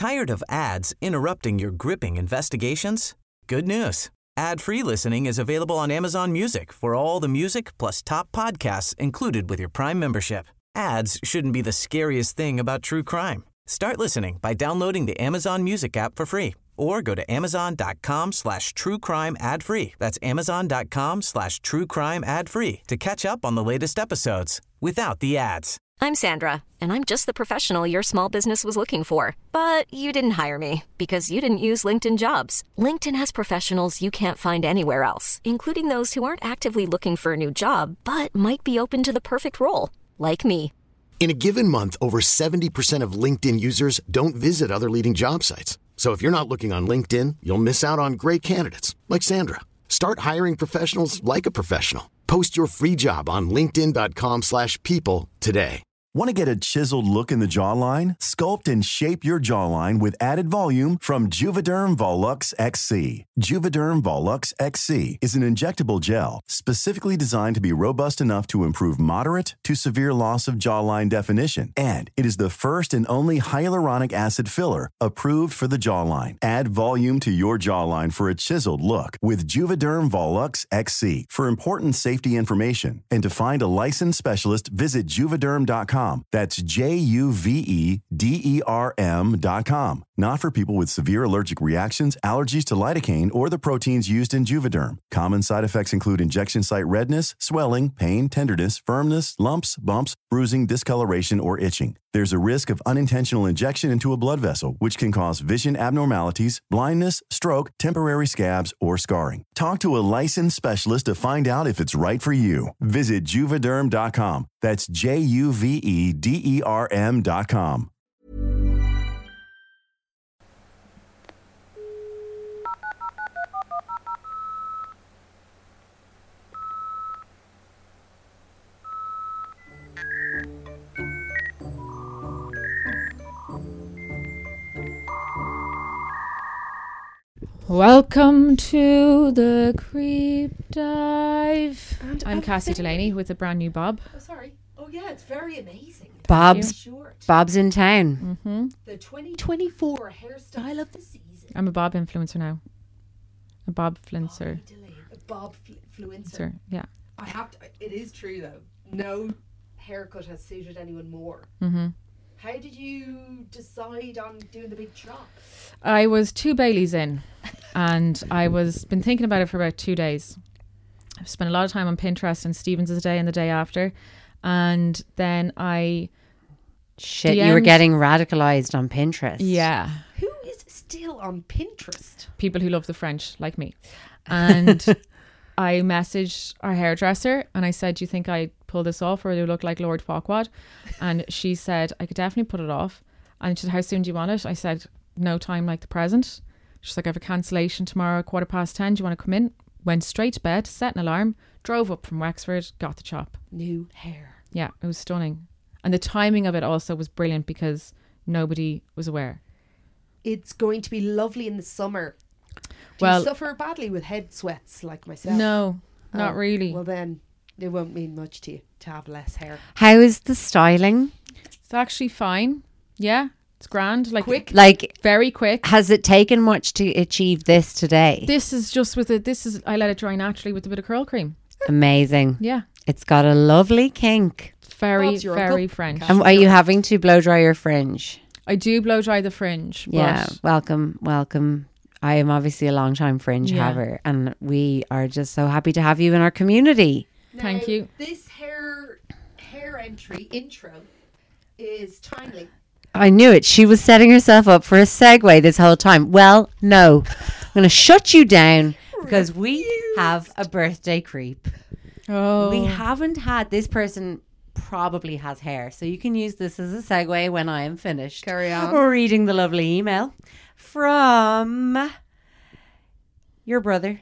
Tired of ads interrupting your gripping investigations? Good news. Ad-free listening is available on Amazon Music for all the music plus top podcasts included with your Prime membership. Ads shouldn't be the scariest thing about true crime. Start listening by downloading the Amazon Music app for free or go to amazon.com/truecrime ad-free. That's amazon.com/truecrime ad-free to catch up on the latest episodes without the ads. I'm Sandra, and I'm just the professional your small business was looking for. But you didn't hire me because you didn't use LinkedIn Jobs. LinkedIn has professionals you can't find anywhere else, including those who aren't actively looking for a new job, but might be open to the perfect role, like me. In a given month, over 70% of LinkedIn users don't visit other leading job sites. So if you're not looking on LinkedIn, you'll miss out on great candidates like Sandra. Start hiring professionals like a professional. Post your free job on linkedin.com/people today. Want to get a chiseled look in the jawline? Sculpt and shape your jawline with added volume from Juvederm Volux XC. Juvederm Volux XC is an injectable gel specifically designed to be robust enough to improve moderate to severe loss of jawline definition. And it is the first and only hyaluronic acid filler approved for the jawline. Add volume to your jawline for a chiseled look with Juvederm Volux XC. For important safety information and to find a licensed specialist, visit juvederm.com. That's JUVEDERM.com. Not for people with severe allergic reactions, allergies to lidocaine, or the proteins used in Juvederm. Common side effects include injection site redness, swelling, pain, tenderness, firmness, lumps, bumps, bruising, discoloration, or itching. There's a risk of unintentional injection into a blood vessel, which can cause vision abnormalities, blindness, stroke, temporary scabs, or scarring. Talk to a licensed specialist to find out if it's right for you. Visit Juvederm.com. That's JUVEDERM.com. Welcome to the Creep Dive. I'm Cassie Delaney with a brand new bob. Oh, sorry. Oh, yeah, it's very amazing. Bob's in town. Mm-hmm. The 2024 hairstyle of the season. I'm a bob influencer now. A bob flincer. A bob fluencer. Yeah. I have to. It is true though. No haircut has suited anyone more. Mm-hmm. How did you decide on doing the big chop? I was 2 Baileys in, and been thinking about it for about 2 days. I've spent a lot of time on Pinterest and Stevens' Day and the day after, and then I... you were getting radicalized on Pinterest. Yeah. Who is still on Pinterest? People who love the French, like me. And I messaged our hairdresser and I said, do you think I pull this off or do I look like Lord Farquaad? And she said, I could definitely put it off. And she said, how soon do you want it? I said, no time like the present. She's like, I have a cancellation tomorrow at 10:15. Do you want to come in? Went straight to bed, set an alarm, drove up from Wexford, got the chop. New hair. Yeah, it was stunning. And the timing of it also was brilliant because nobody was aware. It's going to be lovely in the summer. Do you suffer badly with head sweats like myself? No, not really. Well, then it won't mean much to you to have less hair. How is the styling? It's actually fine. Yeah, it's grand. Like quick, very quick. Has it taken much to achieve this today? This is just with it. I let it dry naturally with a bit of curl cream. Amazing. Yeah, it's got a lovely kink. Very French. And are you having to blow dry your fringe? I do blow dry the fringe. Yeah, welcome. I am obviously a long time fringe haver, and we are just so happy to have you in our community. Now, thank you. This hair intro is timely. I knew it. She was setting herself up for a segue this whole time. Well, no. I'm going to shut you down because we have a birthday creep. Oh. We haven't had this person probably has hair, so you can use this as a segue when I am finished. Carry on. Reading the lovely email from your brother.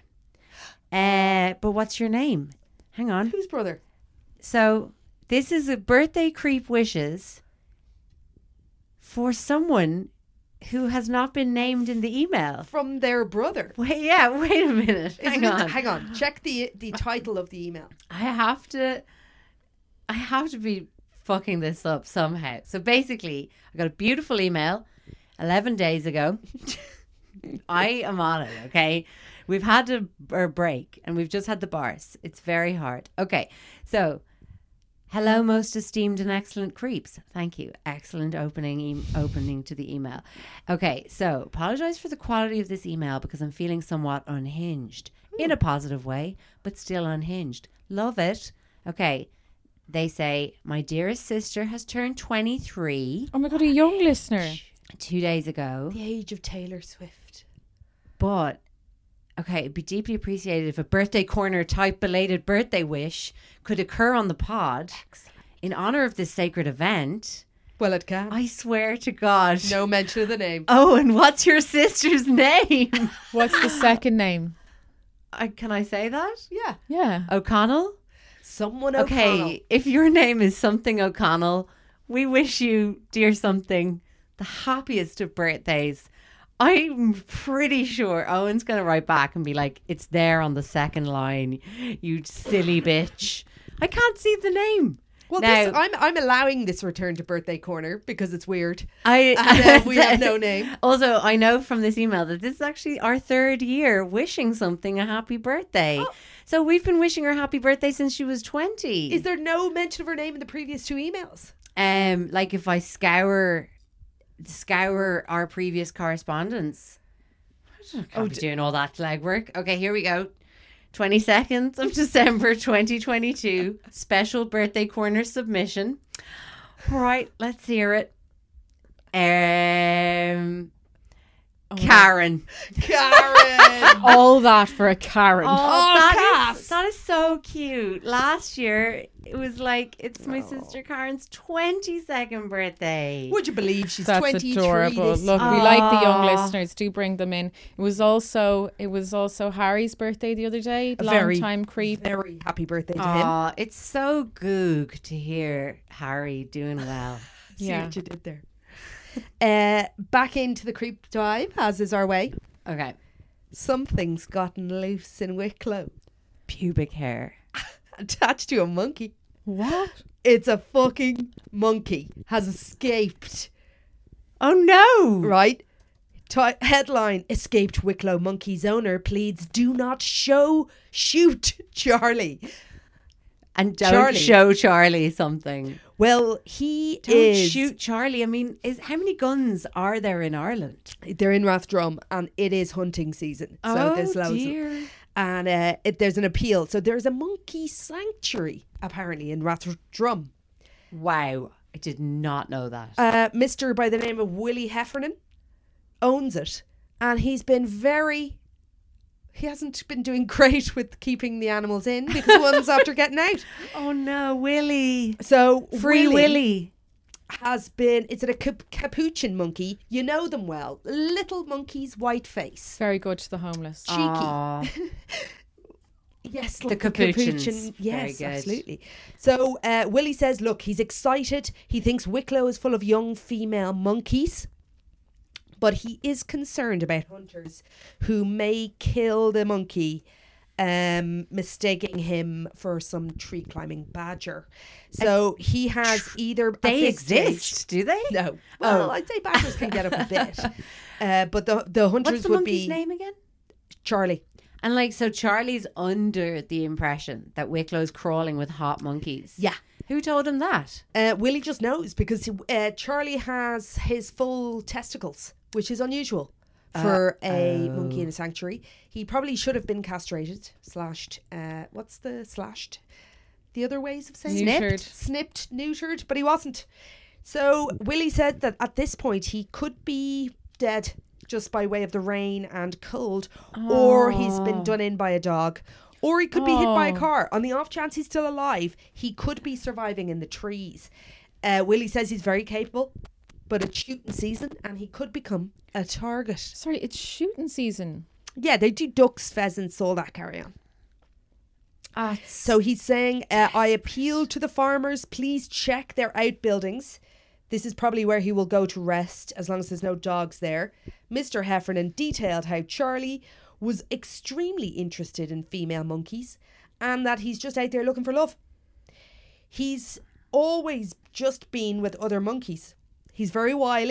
But what's your name? Hang on. Whose brother? So this is a birthday creep wishes for someone who has not been named in the email. From their brother. Wait a minute. Hang on. Check the title of the email. I have to be fucking this up somehow. So basically, I got a beautiful email 11 days ago. I am on it, okay? We've had a break and we've just had the bars. It's very hard. Okay, so hello, most esteemed and excellent creeps. Thank you. Excellent opening to the email. Okay, so apologize for the quality of this email because I'm feeling somewhat unhinged in a positive way, but still unhinged. Love it. Okay, they say, my dearest sister has turned 23. Oh my God, a young listener. 2 days ago. The age of Taylor Swift. But, okay, it'd be deeply appreciated if a birthday corner type belated birthday wish could occur on the pod. Excellent. In honour of this sacred event. Well, it can. I swear to God. No mention of the name. Oh, and what's your sister's name? What's the second name? Can I say that? Yeah. Yeah. O'Connell? Someone Okay, O'Connell. if your name is something O'Connell, we wish you, dear something, the happiest of birthdays. I'm pretty sure Owen's going to write back and be like, it's there on the second line, you silly bitch. I can't see the name. Well, Now- I'm allowing this return to birthday corner because it's weird. We have no name. Also, I know from this email that this is actually our 3rd year wishing something a happy birthday. Oh. So we've been wishing her happy birthday since she was 20. Is there no mention of her name in the previous 2 emails? Like if I scour our previous correspondence. I can't be doing all that legwork. Okay, here we go. 22nd of December 2022. Special birthday corner submission. All right, let's hear it. Karen. Karen! All that for a Karen. that is so cute. Last year, it was like, it's my sister Karen's 22nd birthday. Would you believe she's That's 23 adorable. this Look, year? we like the young listeners. Do bring them in. It was also Harry's birthday the other day. Long time creep. Very happy birthday to him. Aw, it's so goog to hear Harry doing well. See Yeah. what you did there. Back into the creep dive, as is our way. Okay. Something's gotten loose in Wicklow. Pubic hair. Attached to a monkey. What? It's a fucking monkey. Has escaped. Oh no! Right? Headline: Escaped Wicklow monkey's owner pleads do not shoot Charlie. And don't Charlie. show Charlie something. Well, he Don't is. shoot Charlie. I mean, how many guns are there in Ireland? They're in Rathdrum and it is hunting season. So there's loads of dear. and there's an appeal. So there's a monkey sanctuary apparently in Rathdrum. Wow. I did not know that. Mr. by the name of Willie Heffernan owns it, and he hasn't been doing great with keeping the animals in because one's after getting out. Oh no, Willie. So Free Willie. It's a capuchin monkey. You know them well. Little monkey's white face. Very good to the homeless. Cheeky. Aw. Yes, The like capuchins. capuchin. Yes, Very good. absolutely. So Willie says, look, he's excited. He thinks Wicklow is full of young female monkeys, but he is concerned about hunters who may kill the monkey, mistaking him for some tree climbing badger. So he has either at They this stage- exist, do they? No. Well, I'd say badgers can get up a bit, but the hunters What's the would monkey's be name again? Charlie. And like, so Charlie's under the impression that Wicklow's crawling with hot monkeys. Yeah. Who told him that? Willie just knows because Charlie has his full testicles, which is unusual for a monkey in a sanctuary. He probably should have been castrated, slashed. What's the slashed? The other ways of saying Neutered. Snipped, neutered, but he wasn't. So Willie said that at this point he could be dead just by way of the rain and cold, or he's been done in by a dog, or he could be hit by a car. On the off chance he's still alive, he could be surviving in the trees. Willie says he's very capable, but it's shooting season and he could become a target. Sorry, it's shooting season. Yeah, they do ducks, pheasants, all that carry on. So he's saying, I appeal to the farmers, please check their outbuildings. This is probably where he will go to rest as long as there's no dogs there. Mr. Heffernan detailed how Charlie was extremely interested in female monkeys and that he's just out there looking for love. He's always just been with other monkeys. He's very wily.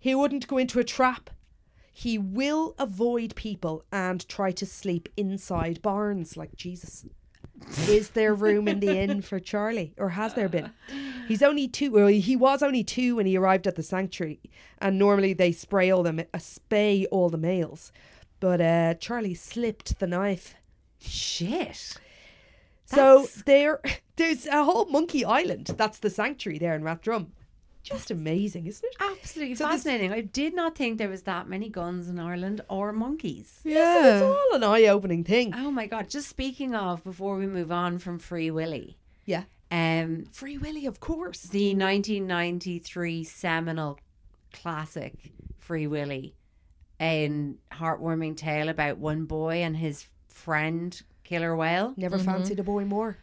He wouldn't go into a trap. He will avoid people and try to sleep inside barns like Jesus. Is there room in the inn for Charlie? Or has there been? He's only 2. Well, he was only 2 when he arrived at the sanctuary. And normally they spay all the males. But Charlie slipped the knife. Shit. So there's a whole monkey island. That's the sanctuary there in Rathdrum. Just amazing, isn't it? Absolutely fascinating. I did not think there was that many guns in Ireland or monkeys. Yeah, so it's all an eye-opening thing. Oh my God. Just speaking of, before we move on from Free Willy. Yeah. Free Willy, of course. The 1993 seminal classic Free Willy, a heartwarming tale about one boy and his friend Killer Whale. Never fancied a boy more.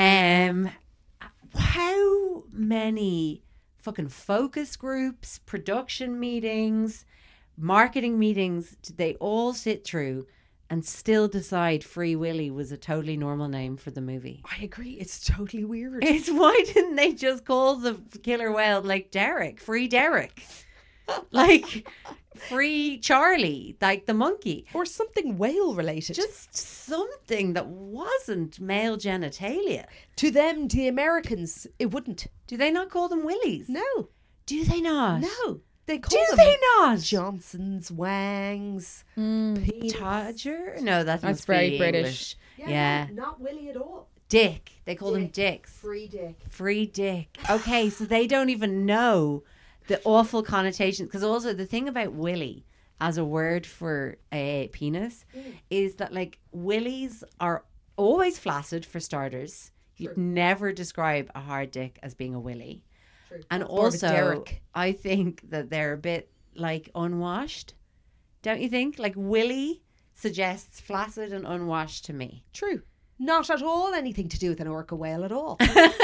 How many fucking focus groups, production meetings, marketing meetings did they all sit through and still decide Free Willy was a totally normal name for the movie? I agree. It's totally weird. It's why didn't they just call the killer whale like Derek? Free Derek. Like Free Charlie, like the monkey. Or something whale related. Just something that wasn't male genitalia. To them, the Americans, it wouldn't. Do they not call them willies? No. Do they not? No. They call Do them they not? Johnsons, Wangs, Todger? No, that's very British. Yeah. No, not Willie at all. Dick. They call them dicks. Free Dick. Free Dick. Okay, so they don't even know the awful connotations. Because also the thing about willy as a word for a penis is that like willies are always flaccid for starters. You'd never describe a hard dick as being a willy. True. And also, Derek. I think that they're a bit like unwashed. Don't you think? Like willy suggests flaccid and unwashed to me. True. Not at all anything to do with an orca whale at all.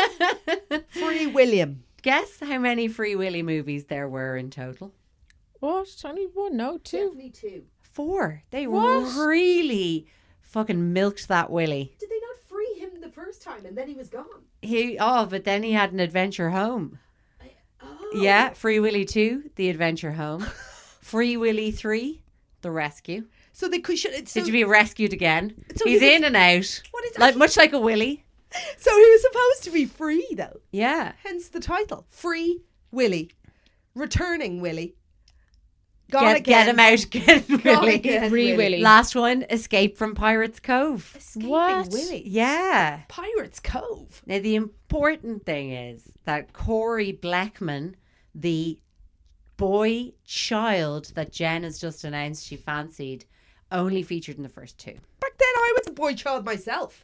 Free William. Guess how many Free Willy movies there were in total? What? Only 1? No, 2. Definitely 2. 4. They What? really fucking milked that Willy. Did they not free him the first time and then he was gone? But then he had an adventure home. Oh. Yeah, Free Willy 2, The Adventure Home. Free Willy 3, The Rescue. So they could. Did you be rescued again? So He's he was- in and out. What is like much like a Willy. So he was supposed to be free though. Yeah. Hence the title. Free Willy. Returning Willy. Gone Get him out, get him Gone Willy. again, Free Willy. Last one, Escape from Pirates Cove. Escaping What? Willy. Yeah. Pirates Cove. Now, the important thing is that Corey Blackman, the boy child that Jen has just announced she fancied, only featured in the first 2. Back then I was a boy child myself.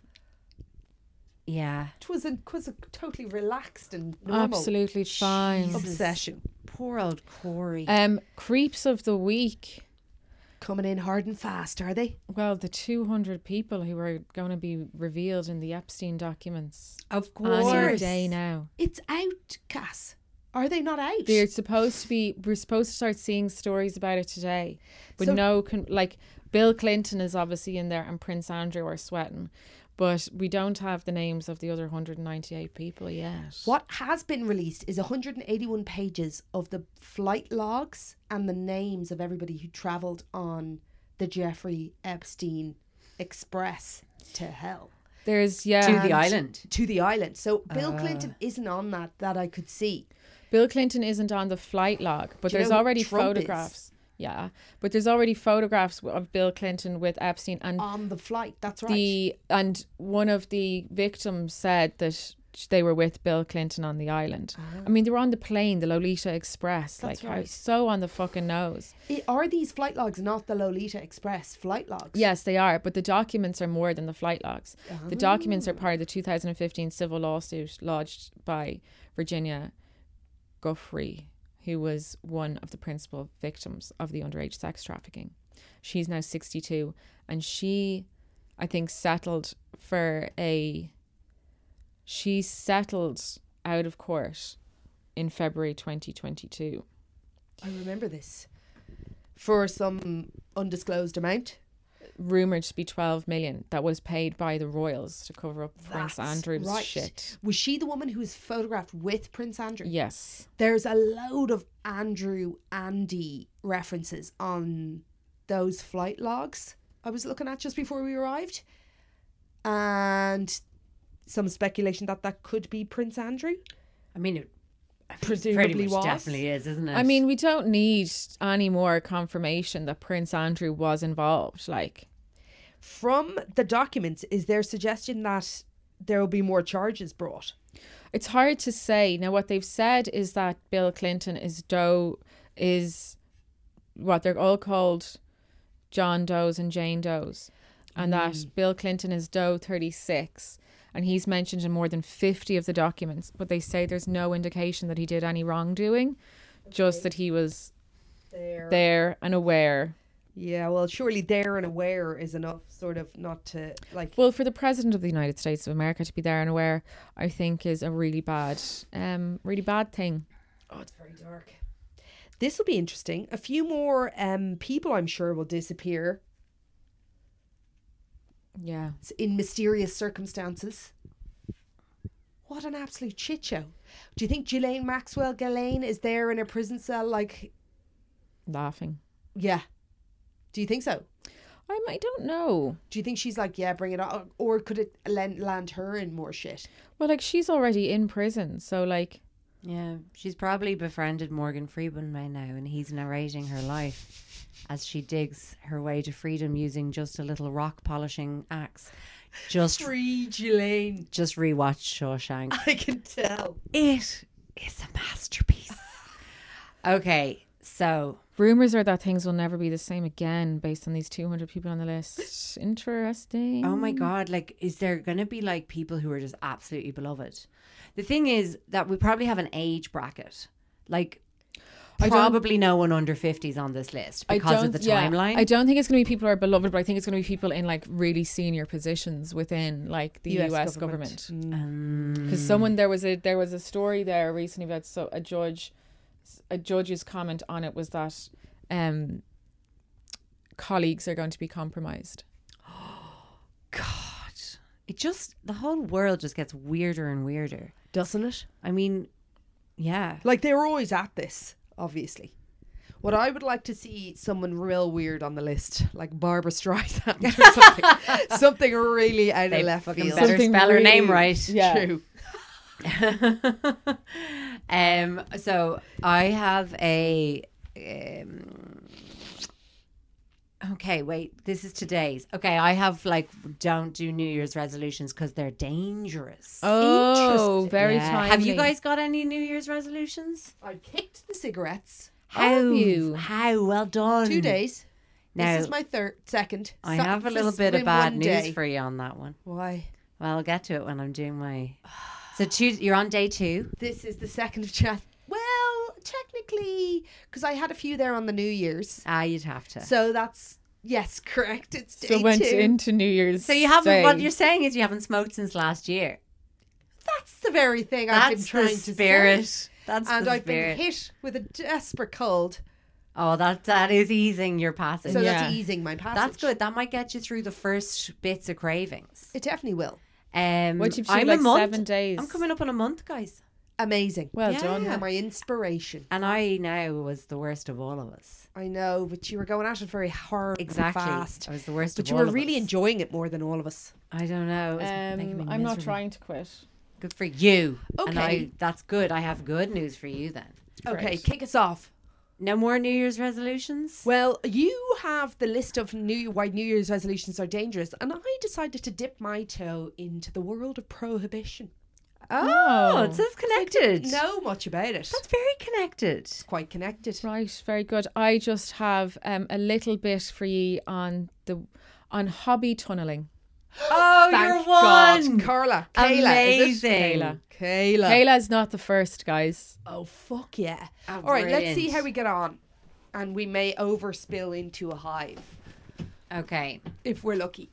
Yeah. It was a totally relaxed and normal Absolutely fine. obsession. Poor old Corey. Creeps of the week. Coming in hard and fast, are they? Well, the 200 people who are going to be revealed in the Epstein documents. Of Any day now. It's out, Cass. Are they not out? We're supposed to start seeing stories about it today. But So- like Bill Clinton is obviously in there and Prince Andrew are sweating. But we don't have the names of the other 198 people yet. What has been released is 181 pages of the flight logs and the names of everybody who travelled on the Jeffrey Epstein Express to hell. There's, To the island. To the island. So Bill Clinton isn't on that I could see. Bill Clinton isn't on the flight log, but Do you there's know who already Trump is? photographs. Yeah, but there's already photographs of Bill Clinton with Epstein, and On the flight, that's right. and one of the victims said that they were with Bill Clinton on the island. I mean, they were on the plane, the Lolita Express. That's like, right. so on the fucking nose. Are these flight logs not the Lolita Express flight logs? Yes, they are, but the documents are more than the flight logs. The documents are part of the 2015 civil lawsuit lodged by Virginia Guffrey, who was one of the principal victims of the underage sex trafficking. She's now 62, and she, I think, settled out of court in February 2022. I remember this. For some undisclosed amount. rumoured to be 12 million that was paid by the royals to cover up Prince That's Andrew's right. shit. Was she the woman who was photographed with Prince Andrew? Yes. There's a load of Andy references on those flight logs I was looking at just before we arrived. And some speculation that could be Prince Andrew. I mean, it Presumably pretty much was. definitely is, isn't it? I mean, we don't need any more confirmation that Prince Andrew was involved. Like, From the documents, is there suggestion that there will be more charges brought? it's hard to say. Now, what they've said is that Bill Clinton is what they're all called John Does and Jane Does. And that Bill Clinton is Doe 36. And he's mentioned in more than 50 of the documents. But they say there's no indication that he did any wrongdoing. Just that he was there and aware. Yeah, well, surely there and aware is enough, sort of, not to, like... Well, for the President of the United States of America to be there and aware, I think is a really bad thing. Oh, it's very dark. This will be interesting. A few more people, I'm sure, will disappear Yeah. in mysterious circumstances. What an absolute shit show. Do you think Ghislaine Maxwell Ghislaine is there in a prison cell, like... Laughing. Yeah. Do you think so? I don't know. Do you think she's like, yeah, bring it on? Or could it land her in more shit? Well, like, she's already in prison. So, like... Yeah, she's probably befriended Morgan Freeman by now, and he's narrating her life as she digs her way to freedom using just a little rock polishing axe. Free Ghislaine. Just rewatch Shawshank. I can tell. It is a masterpiece. Okay, so Rumours are that things will never be the same again based on these 200 people on the list. Interesting. oh my God, like, is there going to be like people who are just absolutely beloved? The thing is that we probably have an age bracket. Like, probably no one under 50 is on this list because of the timeline. I don't think it's going to be people who are beloved, but I think it's going to be people in like really senior positions within like the US government. Because there was a story there recently about a judge's comment on it was that colleagues are going to be compromised. God, the whole world just gets weirder and weirder. Doesn't it? I mean, yeah. Like, they were always at this, obviously. What I would like to see someone real weird on the list, like Barbara Streisand or something. Something really out of left field. Better Something spell her really- name right. Yeah. True. So I have a okay, wait, this is today's. Okay, I have like, don't do New Year's resolutions because they're dangerous. Oh, Interesting. very Yeah. timely. Have you guys got any New Year's resolutions? I kicked the cigarettes. How? you? How? Well done. 2 days. Now, This is my second. I So- have a this little has bit of been bad one news day. for you on that one. Why? Well, I'll get to it when I'm doing my... So you're on day 2. This is the 2nd of Jan. Well, technically, because I had a few there on the New Year's. You'd have to. So that's, yes, correct. It's day So went 2. into New Year's. So you haven't... Day. What you're saying is you haven't smoked since last year. That's the very thing I've been That's trying the to spirit. say. That's And the I've spirit. been hit with a desperate cold. Oh, that is easing your passage. So Yeah. that's easing my passage. That's good. That might get you through the first bits of cravings. It definitely will. What you've I'm like a month. 7 days. I'm coming up on a month, guys. Amazing. Well Yeah. done. And my inspiration. And I now was the worst of all of us. I know, but you were going at it very hard Exactly. and fast. I was the worst But of you all were of really us. enjoying it more than all of us. I don't know. It's making me I'm not miserable. trying to quit. Good for you. And Okay. that's good. I have good news for you then. Okay, Great. kick us off. No more New Year's resolutions? Well, you have the list of why New Year's resolutions are dangerous, and I decided to dip my toe into the world of prohibition. Oh, it says connected. Know much about it. That's very connected. It's quite connected. Right, very good. I just have a little bit for you on hobby tunnelling. Oh, Thank you're God. one. Carla. Kayla, is it? Amazing. Kayla. Kayla. Kayla's not the first, guys. Oh, fuck yeah. Oh, All right, let's see brilliant. how we get on. And we may overspill into a hive Okay. if we're lucky.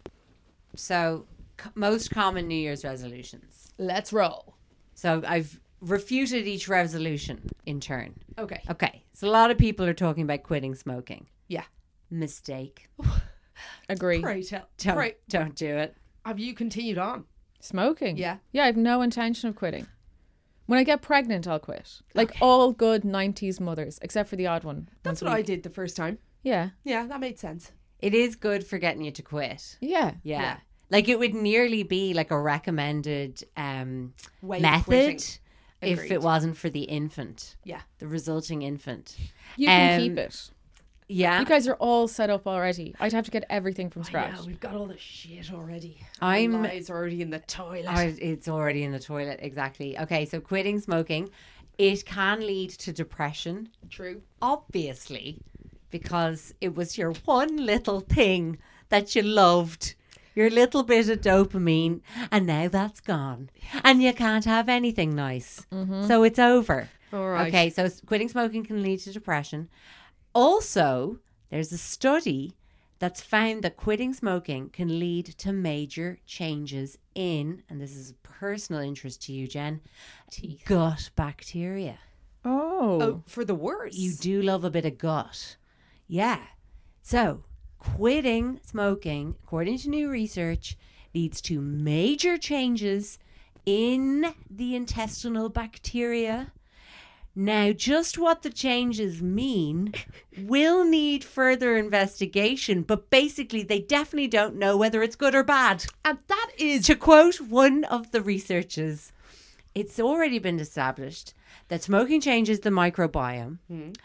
So, most common New Year's resolutions. Let's roll. So, I've refuted each resolution in turn. Okay. Okay. So, a lot of people are talking about quitting smoking. Yeah. Mistake. Agree. Pray tell. Don't do it. Have you continued on? Smoking. Yeah. Yeah, I have no intention of quitting. When I get pregnant, I'll quit. Like all good 90s mothers, except for the odd one. That's what I did the first time. Yeah. Yeah, that made sense. It is good for getting you to quit. Yeah. Yeah. Like it would nearly be like a recommended Way of method quitting. if Agreed. it wasn't for the infant, Yeah. the resulting infant. You can Um, keep it. Yeah. You guys are all set up already. I'd have to get everything from scratch. Yeah, we've got all the shit already. I'm- Our lives are already in the toilet. It's already in the toilet. Exactly. Okay. So quitting smoking, it can lead to depression. True. Obviously, because it was your one little thing that you loved, your little bit of dopamine, and now that's gone. And you can't have anything nice. So it's over. All right. Okay, so quitting smoking can lead to depression. Also, there's a study that's found that quitting smoking can lead to major changes in, and this is of personal interest to you, Jen, gut bacteria. Oh, for the worse. You do love a bit of gut. Yeah. So, quitting smoking, according to new research, leads to major changes in the intestinal bacteria. Now, just what the changes mean will need further investigation, but basically, they definitely don't know whether it's good or bad. And that is To quote one of the researchers, it's already been established that smoking changes the microbiome.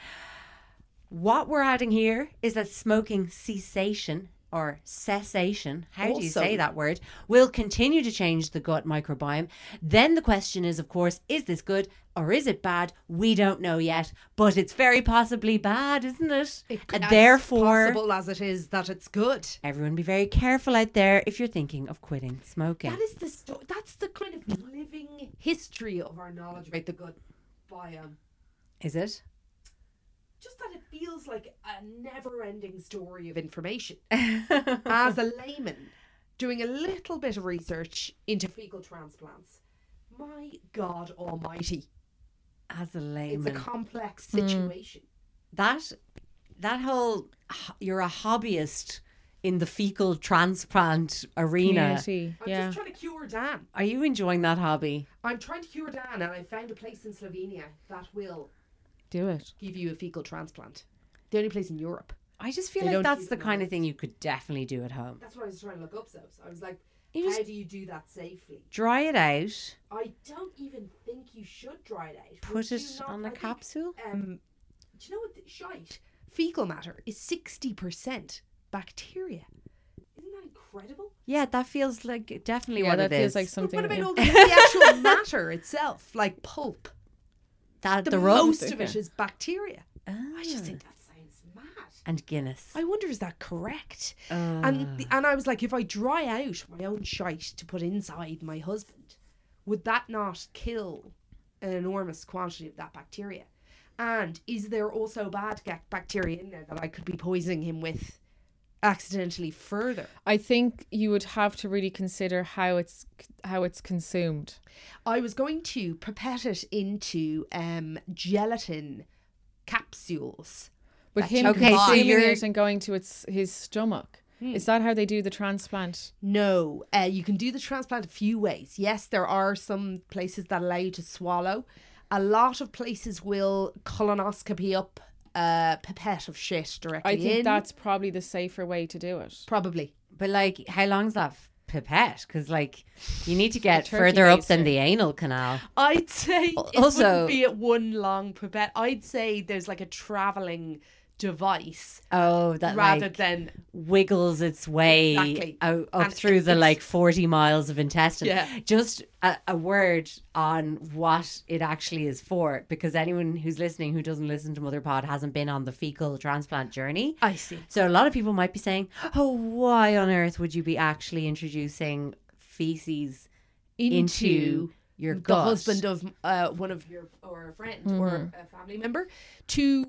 What we're adding here is that smoking cessation or cessation, how do you Also- say that word, will continue to change the gut microbiome. Then the question is, of course, is this good or is it bad? We don't know yet, but it's very possibly bad, isn't it? And as therefore, possible as it is that it's good. everyone be very careful out there if you're thinking of quitting smoking. That is the that's the kind of living history of our knowledge about the gut biome. Is it? Just that it feels like a never-ending story of information. As a layman, doing a little bit of research into fecal transplants, my God Almighty, As a it's a layman. complex situation. that whole you're a hobbyist in the fecal transplant arena. Community. I'm Yeah. just trying to cure Dan. Are you enjoying that hobby? I'm trying to cure Dan, and I found a place in Slovenia that will Do it. give you a fecal transplant. The only place in Europe. I just feel They like don't that's keep the them kind of honest. thing you could definitely do at home. That's what I was trying to look up. So I was like, You how just- do you do that safely? Dry it out, I don't even think you should dry it out. put Would you it not? on a I think, capsule. do you know what the shite? Fecal matter is 60% bacteria. Isn't that incredible? Yeah, that feels like definitely Yeah, what that it feels is. like But something. what about yeah. all the actual matter itself, like pulp? that The the rough most of it is bacteria. I just Ah. think that sounds mad. and Guinness. I wonder, is that correct? Ah. And I was like, if I dry out my own shite to put inside my husband, would that not kill an enormous quantity of that bacteria? And is there also bad bacteria in there that I could be poisoning him with accidentally further? I think you would have to really consider how it's consumed. I was going to pipette it into gelatin capsules. But That him you Okay, so consuming you're- it and going to his stomach. Is that how they do the transplant? No, you can do the transplant a few ways. Yes, there are some places that allow you to swallow. A lot of places will colonoscopy up a pipette of shit directly I think in. that's probably the safer way to do it. Probably. But like, how long's that pipette? Because like, you need to get turkey further up than baster. the anal canal. I'd say it Also- wouldn't be at one long pipette. I'd say there's like a travelling device Oh, that rather like than wiggles its way Exactly. up And through the it's- like 40 miles of intestine. Yeah. Just a word on what it actually is for, because anyone who's listening who doesn't listen to Mother Pod hasn't been on the fecal transplant journey. I see. So a lot of people might be saying, oh, why on earth would you be actually introducing feces into your the gut? husband of one of your or a friend or a family member to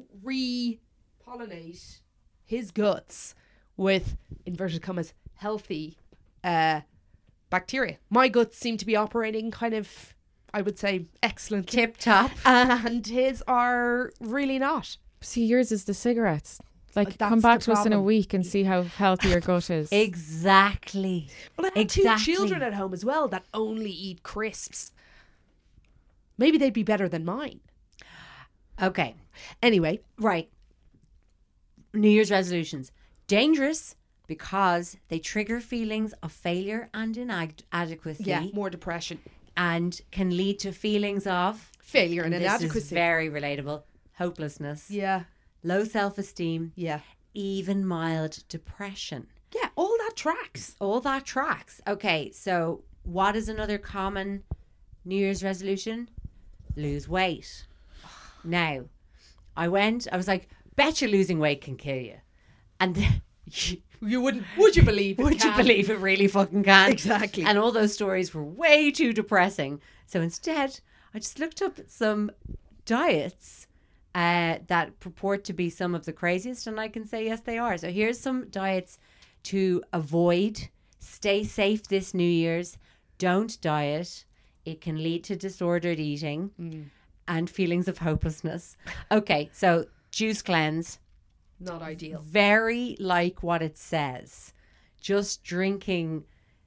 repollinate his guts with inverted commas healthy bacteria. My guts seem to be operating kind of, I would say, excellently, Tip top. and his are really not. See, yours is the cigarettes. Like, That's come back the to us in a problem. week and see how healthy your gut is. Exactly. Well, I have two children at home as well that only eat crisps. Maybe they'd be better than mine. Okay. Anyway, Right. New Year's resolutions. Dangerous because they trigger feelings of failure and inadequacy. yeah, more depression, And can lead to feelings of failure, and this inadequacy. is very relatable. Hopelessness, Yeah, low self-esteem, yeah, even mild depression. yeah. All that tracks. All that tracks. Okay, so what is another common New Year's resolution? Lose weight. Now, I was like, bet you losing weight can kill you. And then You wouldn't? Would you believe? It would you can? believe it really fucking can? Exactly. And all those stories were way too depressing. So instead, I just looked up some diets that purport to be some of the craziest, and I can say yes, they are. So here's some diets to avoid. Stay safe this New Year's. Don't diet. It can lead to disordered eating and feelings of hopelessness. Okay, so juice cleanse. Not ideal. Very like what it says. Just drinking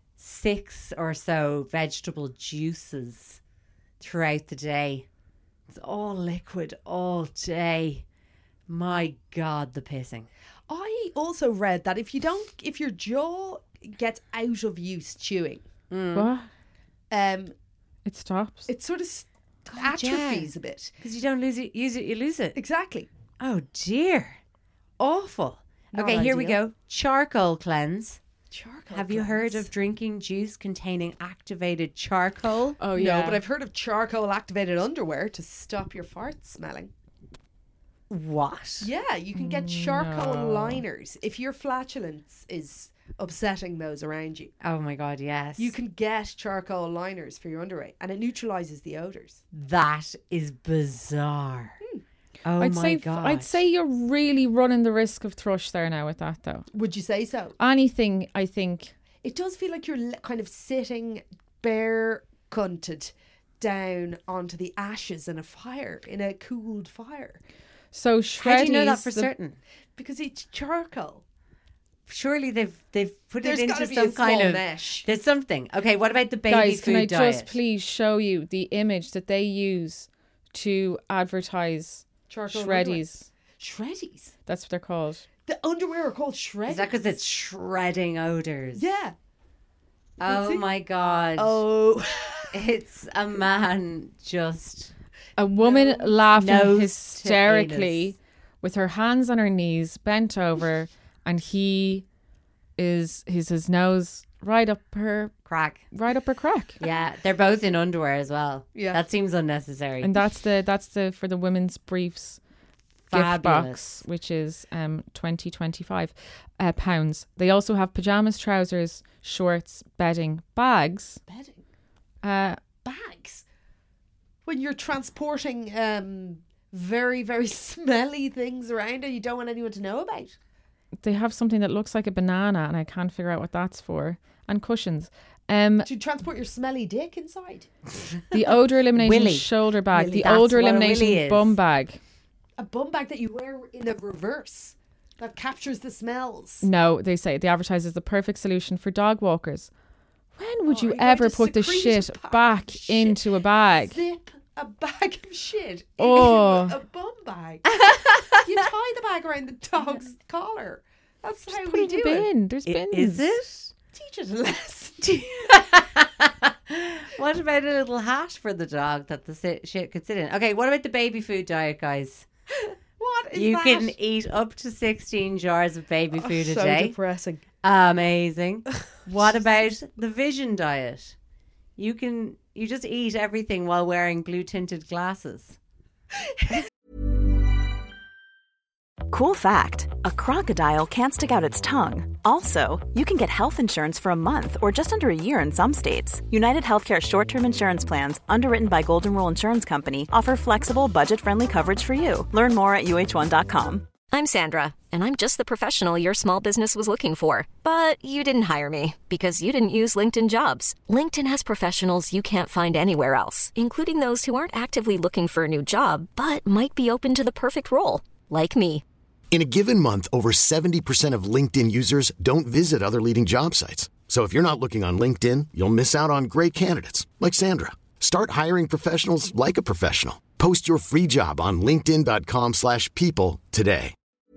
6 or so vegetable juices throughout the day. It's all liquid all day. My God, the pissing. I also read that if your jaw gets out of use chewing, What? It stops. it sort of atrophies a bit. Because you don't lose it, use it, you lose it. Exactly. Oh dear. Awful. Not Okay, here we ideal. go. Charcoal cleanse. Charcoal. Have you heard cleanse. of drinking juice containing activated charcoal? Oh, No, but I've heard of charcoal activated underwear to stop your farts smelling. What? Yeah, you can get charcoal liners if your flatulence is upsetting those around you. Oh my God, yes. You can get charcoal liners for your underwear, and it neutralizes the odors. That is bizarre. Oh I'd my say God. I'd say you're really running the risk of thrush there now with that though. Would you say so? Anything, I think. It does feel like you're kind of sitting bare cunted down onto the ashes in a fire, in a cooled fire, So How do you know that Shreddies, for the- certain? because it's charcoal. Surely they've put There's it gotta into be some a small kind of mesh. There's something. Okay, what about the baby Guys, food can I diet? just please show you the image that they use to advertise Charcoal Shreddies? Shreddies. That's what they're called. The underwear are called shreddies. Is that because it's shredding odors? Yeah. Oh it? my God. Oh. It's a man just. A woman laughing nose to hysterically anus. with her hands on her knees, bent over, and he's his nose right up her Crack. crack. Yeah, they're both in underwear as well. Yeah. That seems unnecessary. And that's the for the women's briefs gift Fabulous. box, which is £25. They also have pajamas, trousers, shorts, bedding, bags. Bedding. Bags. When you're transporting very, very smelly things around and you don't want anyone to know about. They have something that looks like a banana, and I can't figure out what that's for. And cushions. To transport your smelly dick inside. The odor eliminating Willy. shoulder bag. Willy. The That's odor what a willy eliminating is. bum bag. A bum bag that you wear in the reverse that captures the smells. No, they advertise as the perfect solution for dog walkers. When would Oh, you are you going ever to put the secrete shit a pack back of shit? into a bag? Zip a bag of shit Oh. into a bum bag. You tie the bag around the dog's collar. That's how Put we it in do a it. bin. There's bins. Is it? Teach it a lesson. What about a little hat for the dog that the shit could sit in? Okay, what about the baby food diet, guys? What is You that? can eat up to 16 jars of baby food a so day. depressing. Amazing. What about the vision diet? You just eat everything while wearing blue tinted glasses. Cool fact, a crocodile can't stick out its tongue. Also, you can get health insurance for a month or just under a year in some states. United Healthcare short-term insurance plans, underwritten by Golden Rule Insurance Company, offer flexible, budget-friendly coverage for you. Learn more at uh1.com. I'm Sandra, and I'm just the professional your small business was looking for. But you didn't hire me because you didn't use LinkedIn Jobs. LinkedIn has professionals you can't find anywhere else, including those who aren't actively looking for a new job, but might be open to the perfect role, like me. In a given month, over 70% of LinkedIn users don't visit other leading job sites. So if you're not looking on LinkedIn, you'll miss out on great candidates like Sandra. Start hiring professionals like a professional. Post your free job on linkedin.com/people today.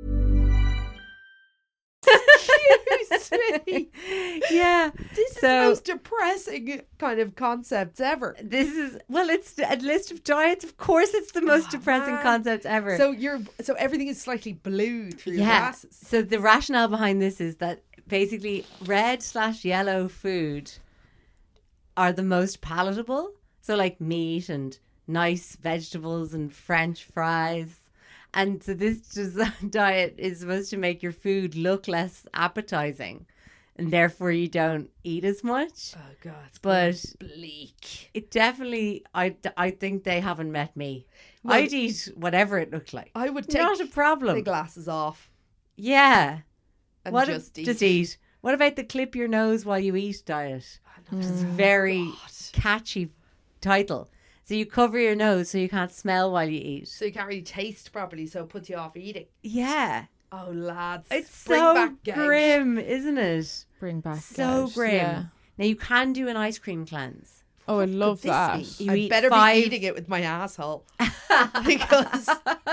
Yeah. This is the most depressing kind of concepts ever. This is, well, it's a list of diets. Of course, it's the most depressing man. concept ever. So everything is slightly blue through your glasses. So the rationale behind this is that basically red/yellow food are the most palatable. So like meat and nice vegetables and French fries. And so this diet is supposed to make your food look less appetizing, and therefore you don't eat as much. Oh God, it's but bleak. It definitely, I think they haven't met me. Well, I'd eat whatever it looked like. I would take not a problem. the glasses off Yeah, and just eat. What about the clip your nose while you eat diet? Which is very catchy title. So you cover your nose so you can't smell while you eat. So you can't really taste properly, so it puts you off eating. Yeah. Oh, lads. It's Bring so back gout. grim, isn't it? Bring back So gout, grim. yeah. Now you can do an ice cream cleanse. Oh, I love This that. week, You I eat better 5 be eating it with my asshole. Because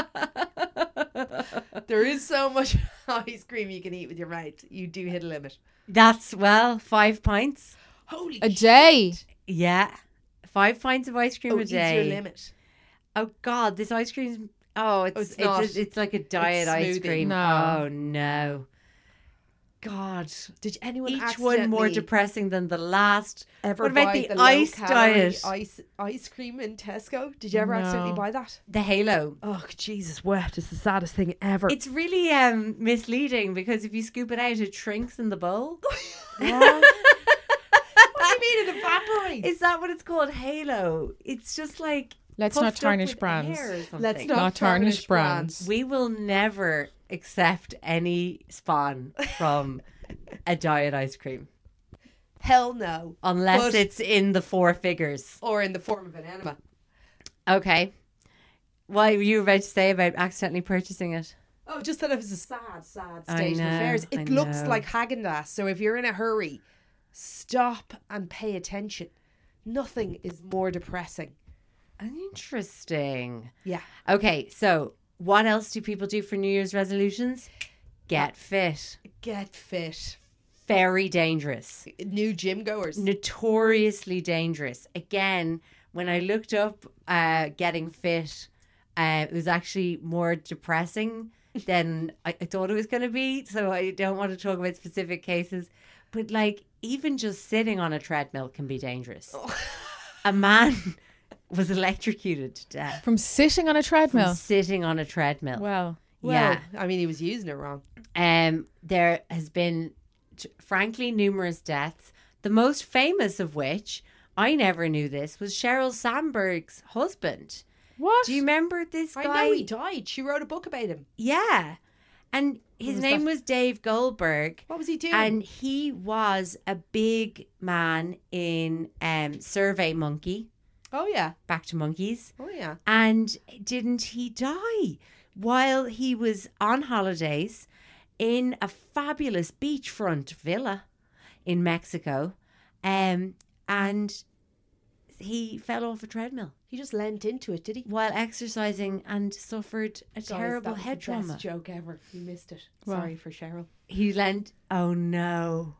there is so much ice cream you can eat with your mouth. You do hit a limit. That's, 5 pints. Holy A day. Yeah. 5 pints of ice cream a is day. your limit. Oh God, this ice cream. it's not. It's like a diet ice smoothie. cream. No. Oh no. God. Did anyone Each one more accidentally depressing than the last. ever What about buy the low ice calorie diet? ice cream in Tesco? Did you ever accidentally No. buy that? The Halo. Oh Jesus, wept! It's the saddest thing ever. It's really misleading because if you scoop it out, it shrinks in the bowl. What do you mean it evaporates? Is that what it's called? Halo. It's just like Let's not puffed up tarnish with brands. air or something. Let's Not tarnish brands. We will never accept any spawn from a diet ice cream Hell no. unless But- it's in the 4 figures. Or in the form of an enema. Okay. What were you about to say about accidentally purchasing it? Oh, just that it was a sad I state of know, affairs. I It looks know. like Haagen-Dazs. So if you're in a hurry, stop and pay attention. Nothing is more depressing. Interesting. Yeah. Okay, so what else do people do for New Year's resolutions? Get fit. Get fit. Very dangerous. New gym goers. Notoriously dangerous. Again, when I looked up getting fit, it was actually more depressing than I thought it was going to be. So I don't want to talk about specific cases. But like, even just sitting on a treadmill can be dangerous. A man was electrocuted to death From sitting on a treadmill. from sitting on a treadmill. Well, Yeah. I mean, he was using it wrong. There has been, frankly, numerous deaths. The most famous of which, I never knew this, was Sheryl Sandberg's husband. what? Do you remember this guy? I know he died. She wrote a book about him. Yeah. And his was name that? was Dave Goldberg. What was he doing? And he was a big man in Survey Monkey. Oh, yeah. Back to monkeys. Oh, yeah. And didn't he die while he was on holidays in a fabulous beachfront villa in Mexico? And he fell off a treadmill He just leant into it, did he? while exercising and suffered a Guys, terrible that was head the trauma. best joke ever. You missed it. Wow. Sorry for Cheryl. He leant. Oh no.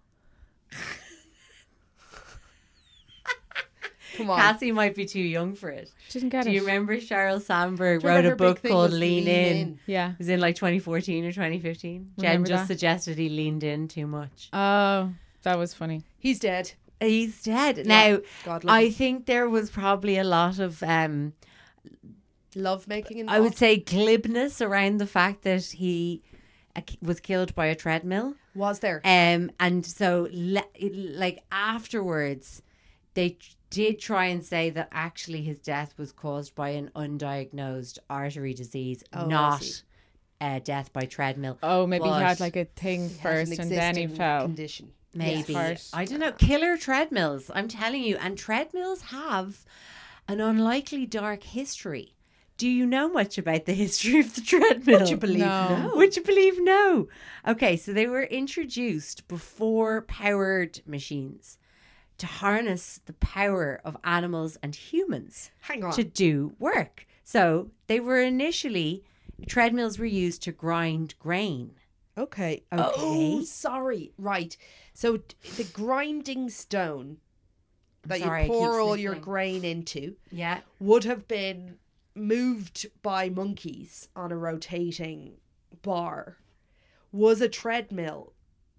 Come on. Cassie might be too young for it. Didn't get Do it. you remember Sheryl Sandberg Do you remember wrote a her big book thing called was Lean In? Yeah. It was in like 2014 or 2015. Jen Remember just that? suggested he leaned in too much. Oh, that was funny. He's dead. He's dead. Now, God love I him. think there was probably a lot of, Love making in I would say, glibness around the fact that he was killed by a treadmill. Was there? And so, like, afterwards, they did try and say that actually his death was caused by an undiagnosed artery disease, Oh, I not see. death by treadmill. Oh, maybe he But had like a thing He has first an and then he existing fell. Condition. Maybe. Yes. I don't know. Killer treadmills, I'm telling you. And treadmills have an unlikely dark history Do you know much about the history of the treadmill? Would you believe? No. Would you believe no? Okay, so they were introduced before powered machines to harness the power of animals and humans Hang on. to do work. So they were initially, treadmills were used to grind grain. Okay. Okay. Oh, sorry. Right. So the grinding stone that Sorry, I you keep pour all your sniffling. grain into Yeah. would have been moved by monkeys on a rotating bar. Was a treadmill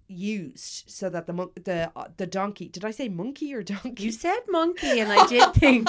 used so that the donkey? Did I say monkey or donkey? You said monkey, and I did think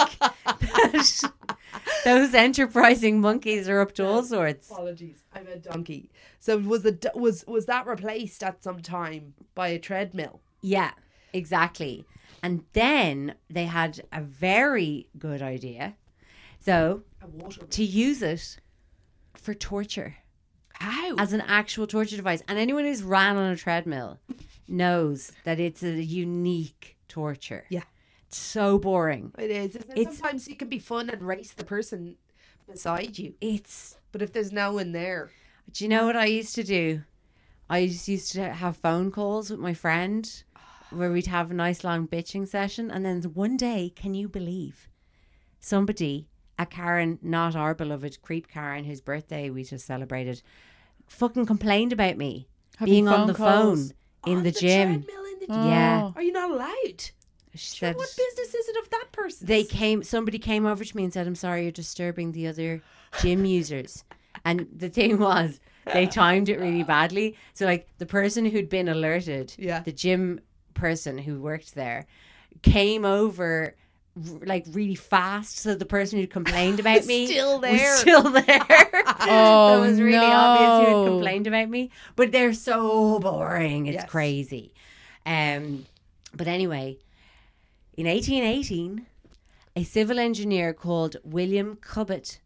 that those enterprising monkeys are up to all sorts. Apologies, I meant donkey. So was that replaced at some time by a treadmill? Yeah, exactly. And then they had a very good idea. So, to use it for torture. How? As an actual torture device. And anyone who's ran on a treadmill knows that it's a unique torture. Yeah. It's so boring. It is. Isn't it? It's- Sometimes it can be fun and race the person beside you. It's, But if there's no one there, do you know what I used to do? I just used to have phone calls with my friend where we'd have a nice long bitching session. And then one day, can you believe, somebody, a Karen, not our beloved creep Karen, whose birthday we just celebrated, fucking complained about me Having being on phone the calls? phone in on the gym. treadmill in the Oh. Yeah. Are you not allowed? She Sure, said, what business is it of that person? somebody came over to me and said, I'm sorry, you're disturbing the other gym users. And the thing was, they timed it really badly. So like the person who'd been alerted, Yeah. the gym person who worked there, came over like really fast. So the person who complained about me Still there. was still there. Oh, So it was really obvious who no. had complained about me. But they're so boring. It's Yes. crazy. But anyway, in 1818, a civil engineer called William Cubitt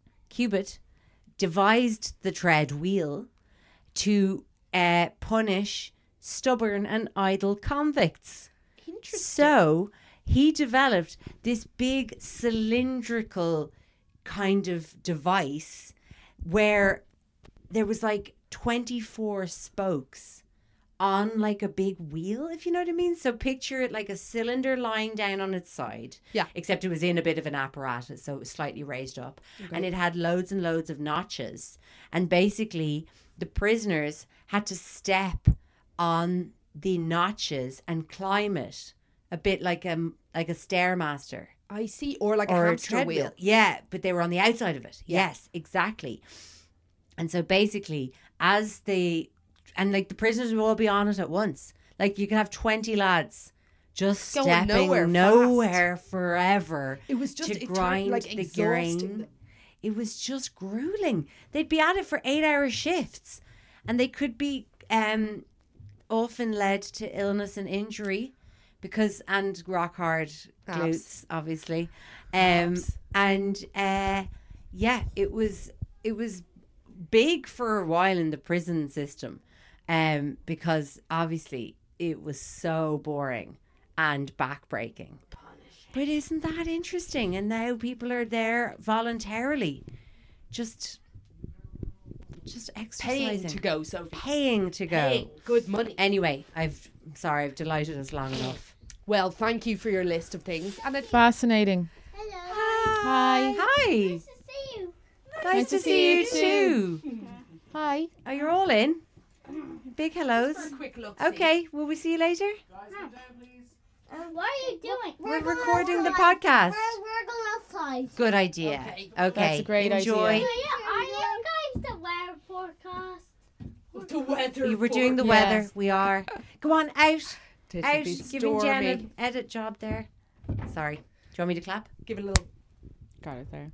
devised the tread wheel to punish stubborn and idle convicts. Interesting. So he developed this big cylindrical kind of device where there was like 24 spokes on like a big wheel, if you know what I mean. So picture it like a cylinder lying down on its side. Yeah. Except it was in a bit of an apparatus, so it was slightly raised up. And it had loads and loads of notches. And basically the prisoners had to step on the notches and climb it a bit like a stairmaster. I see. Or like a Or hamster treadmill. wheel. Yeah, but they were on the outside of it. Yeah. Yes, exactly. And so basically, like the prisoners would all be on it at once. Like you could have 20 lads just Going stepping nowhere forever. It was just to grind like the exhausting grain. them. It was just grueling. They'd be at it for 8-hour shifts, and they could be often led to illness and injury and rock hard glutes, Abs. obviously. Abs. And it was big for a while in the prison system, because obviously it was so boring and backbreaking. But isn't that interesting? And now people are there voluntarily, just exercising, Paying to go, Sophie. Paying to go. Paying. Good money. Anyway, I've delighted us long enough. Well, thank you for your list of things. And it, Fascinating. Hi. Hi. Nice to see you too. Hi. Oh, you're all in. Big hellos. quick look. Okay, will we see you later? What are you doing? We're recording the podcast. We're going outside. Good idea. Okay. That's a great Enjoy. idea. Are you guys the weather forecast? The weather. We're doing the Yes. weather. We are. Go on, out. It'll Out. be Giving Jen stormy. an edit job there. Sorry. Do you want me to clap? Give it a little Got it there.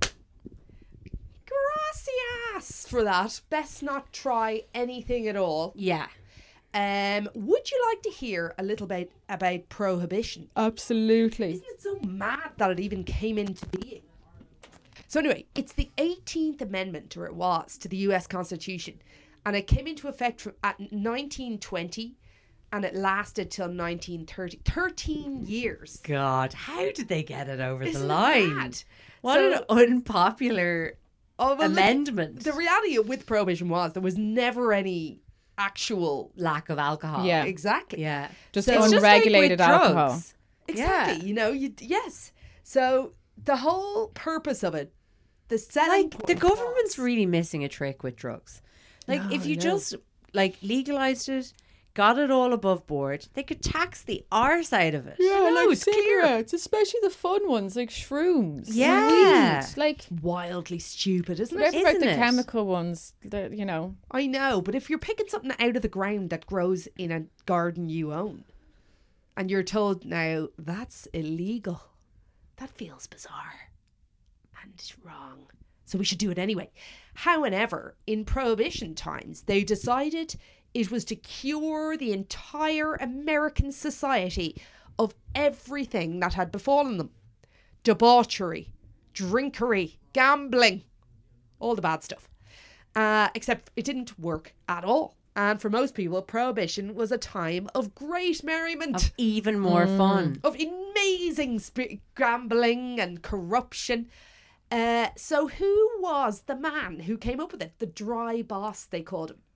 gracias for that. Best not try anything at all. Yeah. Would you like to hear a little bit about prohibition? Absolutely. Isn't it so mad that it even came into being? So anyway, it's the 18th Amendment, or it was, to the US Constitution. And it came into effect at 1920 and it lasted till 1930. 13 years. God, how did they get it over Isn't the it line? mad? What So- an unpopular amendment. The reality with prohibition was there was never any actual lack of alcohol. Yeah. exactly. Yeah. Just So it's just like with unregulated alcohol. drugs. Exactly. Yeah. Yes. So the whole purpose of it, the selling Like the point government's was- really missing a trick with drugs. Like No, if you I know. just like legalized it, got it all above board, they could tax the arse out of it. it's clear. cigarettes, especially the fun ones like shrooms. Yeah. Weed. Like wildly stupid, isn't forget it? about Isn't the it? chemical ones. That I know, but if you're picking something out of the ground that grows in a garden you own, and you're told now that's illegal, that feels bizarre and it's wrong. So we should do it anyway. However, in Prohibition times, they decided it was to cure the entire American society of everything that had befallen them. Debauchery, drinkery, gambling, all the bad stuff. Except it didn't work at all. And for most people, Prohibition was a time of great merriment. Of even more fun. Of amazing gambling and corruption. So who was the man who came up with it? The dry boss, they called him.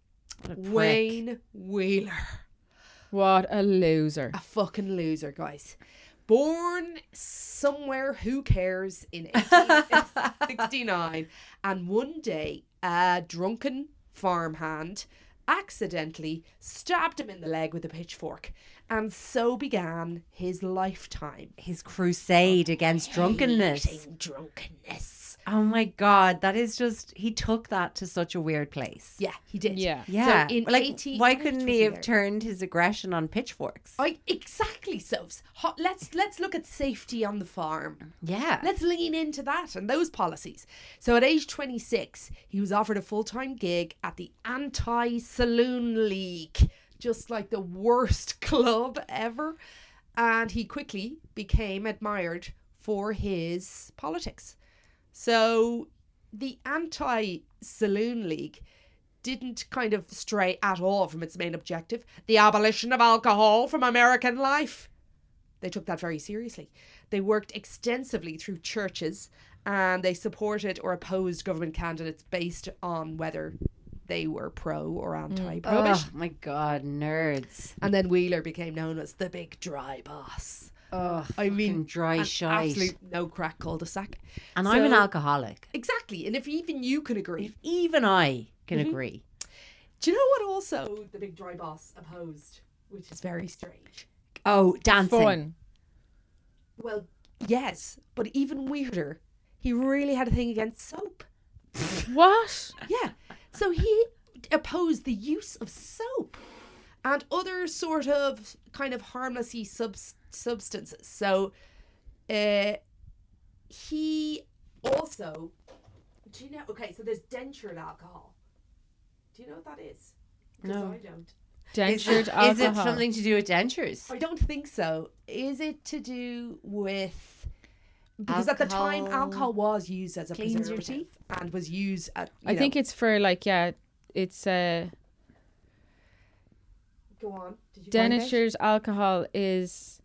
Wayne Wheeler. what a loser. A fucking loser, guys. Born somewhere, who cares, in 1869. And one day, a drunken farmhand accidentally stabbed him in the leg with a pitchfork. And so began his lifetime. His crusade against drunkenness. Hating drunkenness. Oh my God, that is just, he took that to such a weird place. Yeah, he did. Yeah. Yeah. So in like, 18 why what couldn't was he have there? turned his aggression on pitchforks? Exactly so. Let's look at safety on the farm. Yeah. Let's lean into that and those policies. So at age 26, he was offered a full-time gig at the Anti-Saloon League, just like the worst club ever. And he quickly became admired for his politics. So the Anti-Saloon League didn't kind of stray at all from its main objective, the abolition of alcohol from American life. They took that very seriously. They worked extensively through churches and they supported or opposed government candidates based on whether they were pro or anti-prohibition. Oh my God, nerds. And then Wheeler became known as the big dry boss. Oh, I mean, dry an shite. absolute no crack cul-de-sac. And I'm an So- alcoholic. Exactly. And if even you can agree. If even I can Mm-hmm. agree. Do you know what also the big dry boss opposed? Which is very strange. Oh, dancing. Fun. Well, yes, but even weirder, he really had a thing against soap. What? Yeah. So he opposed the use of soap and other sort of kind of harmlessy substances. So he also, do you know, okay, so there's dentured alcohol. Do you know what that is? Because No. I don't. Dentured Is alcohol. it something to do with dentures? I don't think so. Is it to do with... Because at the time, Alcohol alcohol was used as a cleans your preservative teeth? and was used at... I think it's for like, yeah, it's Go on. Did you find out? denatured alcohol is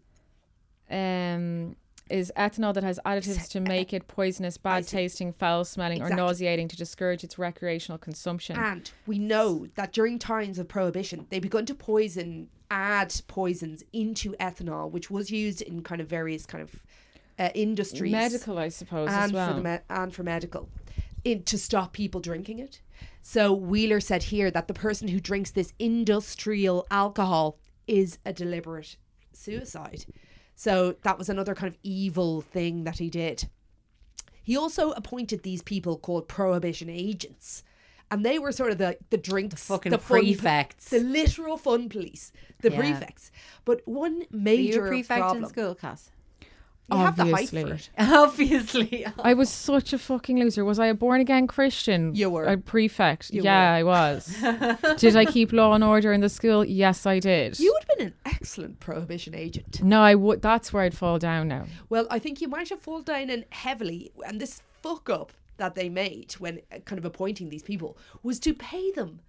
ethanol that has additives to make it poisonous, bad see. tasting, foul smelling, or Exactly. nauseating to discourage its recreational consumption. And we know that during times of prohibition, they begun to add poisons into ethanol, which was used in kind of various kind of industries. Medical, I suppose, as and well. for medical, to stop people drinking it. So Wheeler said here that the person who drinks this industrial alcohol is a deliberate suicide. So that was another kind of evil thing that he did. He also appointed these people called prohibition agents. And they were sort of the drinks, fucking the fun- prefects. the literal fun police, the Yeah. prefects. But one Were you major a prefect problem, in school, Cass? you have the height Obviously. for it. Obviously. I was such a fucking loser. Was I a born again Christian? You were. A prefect? You yeah, were. I was. Did I keep law and order in the school? Yes, I did. You would have been an excellent prohibition agent. No, I would. That's where I'd fall down now. Well, I think you might have fallen down in heavily, and this fuck up that they made when kind of appointing these people was to pay them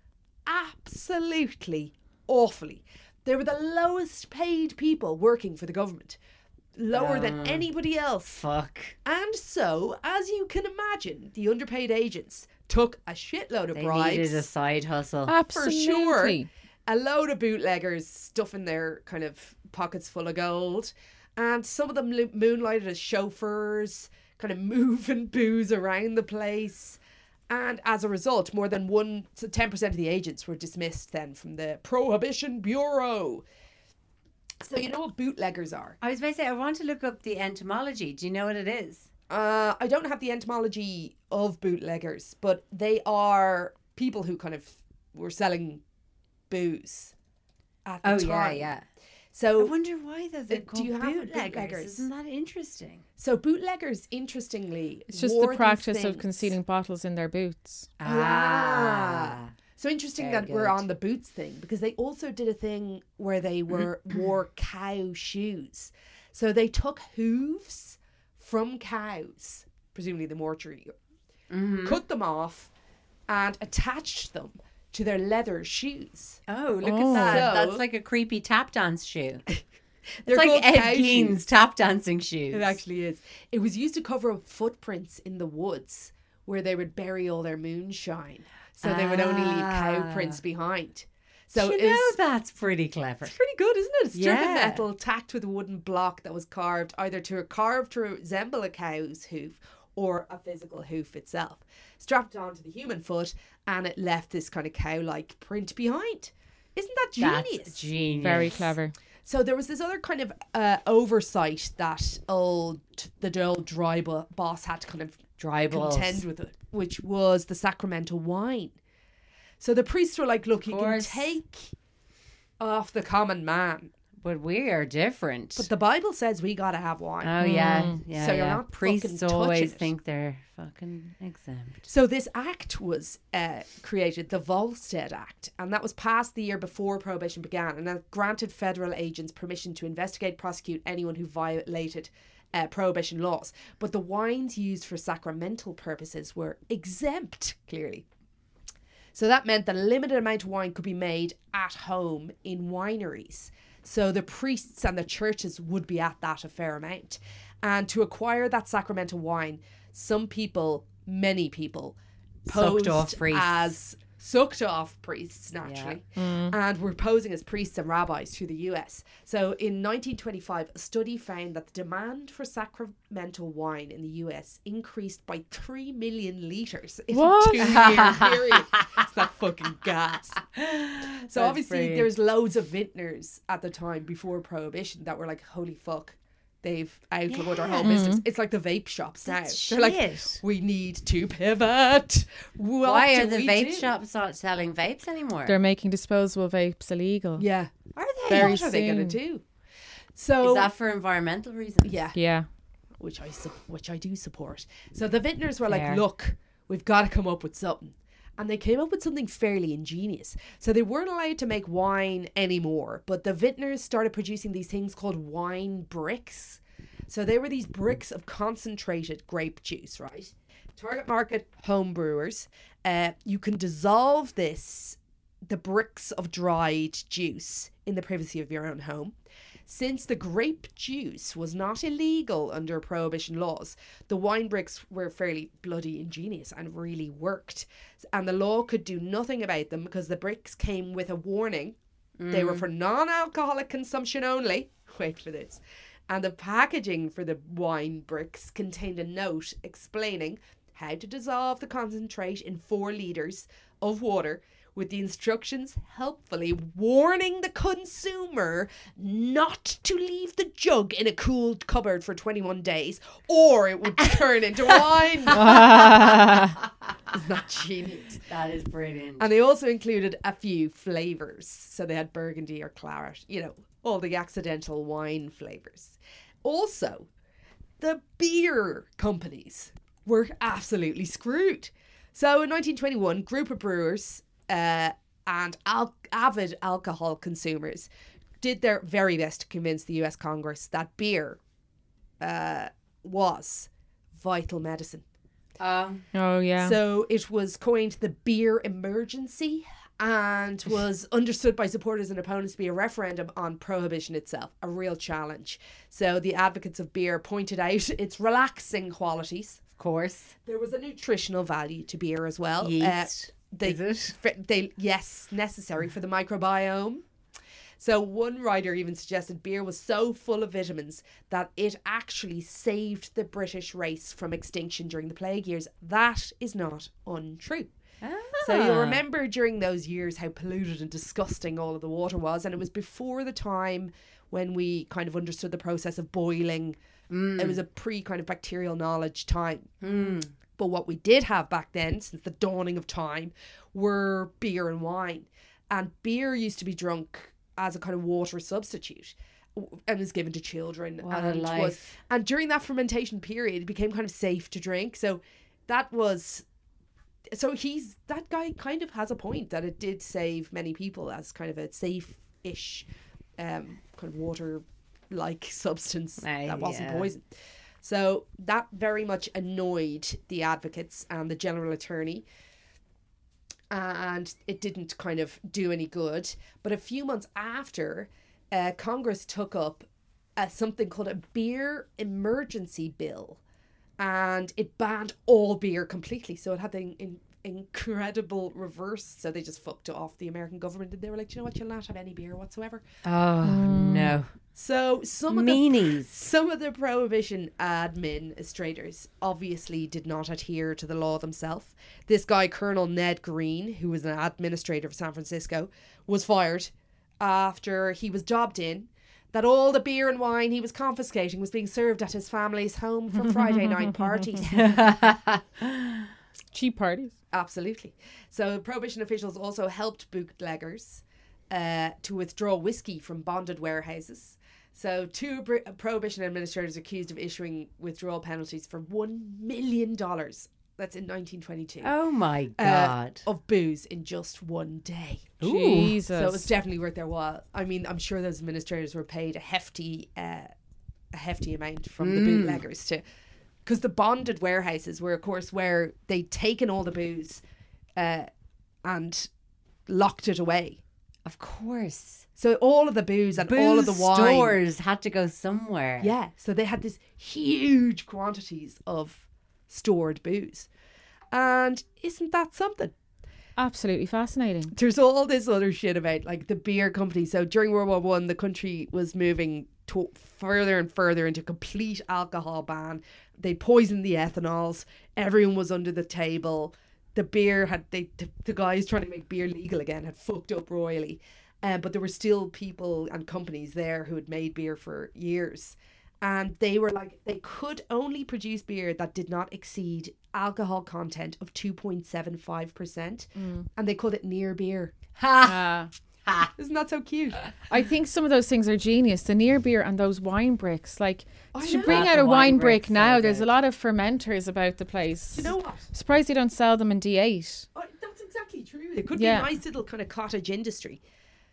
absolutely awfully. They were the lowest paid people working for the government. lower than anybody else. Fuck. And so, as you can imagine, the underpaid agents took a shitload of They bribes. needed a side hustle. Absolutely. For sure. A load of bootleggers stuffing their kind of pockets full of gold. And some of them moonlighted as chauffeurs, kind of moving booze around the place. And as a result, more than 10% of the agents were dismissed then from the Prohibition Bureau. So you know what bootleggers are? I was about to say, I want to look up the etymology. Do you know what it is? I don't have the etymology of bootleggers, but they are people who kind of were selling booze at the time. Yeah. So I wonder why though they're do called you have bootleggers. bootleggers? Isn't that interesting? So bootleggers, interestingly, It's just wore the these practice of things. concealing bottles in their boots. So interesting Very that we're good. on the boots thing, because they also did a thing where they wore cow shoes. So they took hooves from cows, presumably the mortuary, cut them off and attached them to their leather shoes. Oh, look at that. So- That's like a creepy tap dance shoe. They're It's called like cow Ed Gein's shoes. tap dancing shoes. It actually is. It was used to cover up footprints in the woods where they would bury all their moonshine. So they would only leave cow prints behind. So you it know was that's pretty clever. pretty good, isn't it? It's strip of Yeah. metal tacked with a wooden block that was carved to resemble a cow's hoof or a physical hoof itself. Strapped onto the human foot, and it left this kind of cow-like print behind. Isn't that genius? That's genius. Very clever. So there was this other kind of oversight that the old dry boss had to kind of Dry balls. contend with it, which was the sacramental wine. So the priests were like, look, you can course. take off the common man, But we are different. but the Bible says we gotta have wine. oh yeah, yeah. So you're yeah. not Priests fucking always touching it. think they're fucking exempt. So this act was created, the Volstead Act, and that was passed the year before Prohibition began, and that granted federal agents permission to investigate, prosecute anyone who violated Prohibition laws. But the wines used for sacramental purposes were exempt, clearly. So that meant that a limited amount of wine could be made at home in wineries. So the priests and the churches would be at that a fair amount. And to acquire that sacramental wine, many people, Sucked posed off priests. as sucked off priests naturally, and were posing as priests and rabbis through the US. So in 1925, a study found that the demand for sacramental wine in the US increased by 3 million litres in What? a 2-year period. It's that fucking gas. So obviously brilliant. there's loads of vintners at the time before Prohibition that were like, holy fuck, they've outlawed our whole business. It's like the vape shops now. That's They're like, shit. we need to pivot. Why are the vape do? shops not selling vapes anymore? They're making disposable vapes illegal. Yeah. Are they? Very What are they going to soon. do? So Is that for environmental reasons? yeah, Yeah. which I do support. So the vintners were Fair. like, look, we've got to come up with something. And they came up with something fairly ingenious. So they weren't allowed to make wine anymore, but the vintners started producing these things called wine bricks. So they were these bricks of concentrated grape juice, right? Target market home brewers. You can dissolve the bricks of dried juice in the privacy of your own home. Since the grape juice was not illegal under Prohibition laws, the wine bricks were fairly bloody ingenious and really worked. And the law could do nothing about them because the bricks came with a warning. They were for non-alcoholic consumption only. Wait for this. And the packaging for the wine bricks contained a note explaining how to dissolve the concentrate in 4 litres of water, with the instructions helpfully warning the consumer not to leave the jug in a cooled cupboard for 21 days or it would turn into wine. Isn't that genius? That is brilliant. And they also included a few flavours. So they had burgundy or claret, all the accidental wine flavours. Also, the beer companies were absolutely screwed. So in 1921, group of brewers and avid alcohol consumers did their very best to convince the US Congress that beer was vital medicine. Oh, yeah. So it was coined the beer emergency, and was understood by supporters and opponents to be a referendum on prohibition itself, a real challenge. So the advocates of beer pointed out its relaxing qualities. Of course. There was a nutritional value to beer as well. Yeast. Is it? Yes, necessary for the microbiome. So one writer even suggested beer was so full of vitamins that it actually saved the British race from extinction during the plague years. That is not untrue. So you'll remember during those years how polluted and disgusting all of the water was. And it was before the time when we kind of understood the process of boiling. It was a pre kind of bacterial knowledge time. But what we did have back then, since the dawning of time, were beer and wine. And beer used to be drunk as a kind of water substitute and was given to children. What a life. And during that fermentation period, it became kind of safe to drink. So that was... So that guy kind of has a point that it did save many people as kind of a safe-ish kind of water-like substance that wasn't poison. So that very much annoyed the advocates and the general attorney, and it didn't kind of do any good. But a few months after, Congress took up something called a beer emergency bill, and it banned all beer completely. So it had the incredible reverse. So they just fucked off the American government, and they were like, you know what, you'll not have any beer whatsoever. Oh, no. So some of the prohibition administrators obviously did not adhere to the law themselves. This guy, Colonel Ned Green, who was an administrator of San Francisco, was fired after he was jobbed in that all the beer and wine he was confiscating was being served at his family's home for Friday night parties. Cheap parties. Absolutely. So prohibition officials also helped bootleggers to withdraw whiskey from bonded warehouses. So two prohibition administrators accused of issuing withdrawal penalties for $1 million. That's in 1922. Oh my God. Of booze in just one day. Jesus. So it was definitely worth their while. I mean, I'm sure those administrators were paid a hefty amount from the bootleggers to... Because the bonded warehouses were, of course, where they'd taken all the booze and locked it away. Of course. So all of the booze and all of the wine... stores had to go somewhere. Yeah. So they had this huge quantities of stored booze. And isn't that something? Absolutely fascinating. There's all this other shit about like the beer company. So during World War One, the country was moving further and further into complete alcohol ban. They poisoned the ethanols. Everyone was under the table. The beer had the guys trying to make beer legal again had fucked up royally. But there were still people and companies there who had made beer for years. And they were like, they could only produce beer that did not exceed alcohol content of 2.75%. And they called it near beer. Isn't that so cute? I think some of those things are genius. The near beer and those wine bricks. Like, I you should know. bring out The a wine wine brick bricks now. are There's good. a lot of fermenters about the place. You know what? Surprised you don't sell them in D8. Oh, that's exactly true. It could Yeah. be a nice little kind of cottage industry.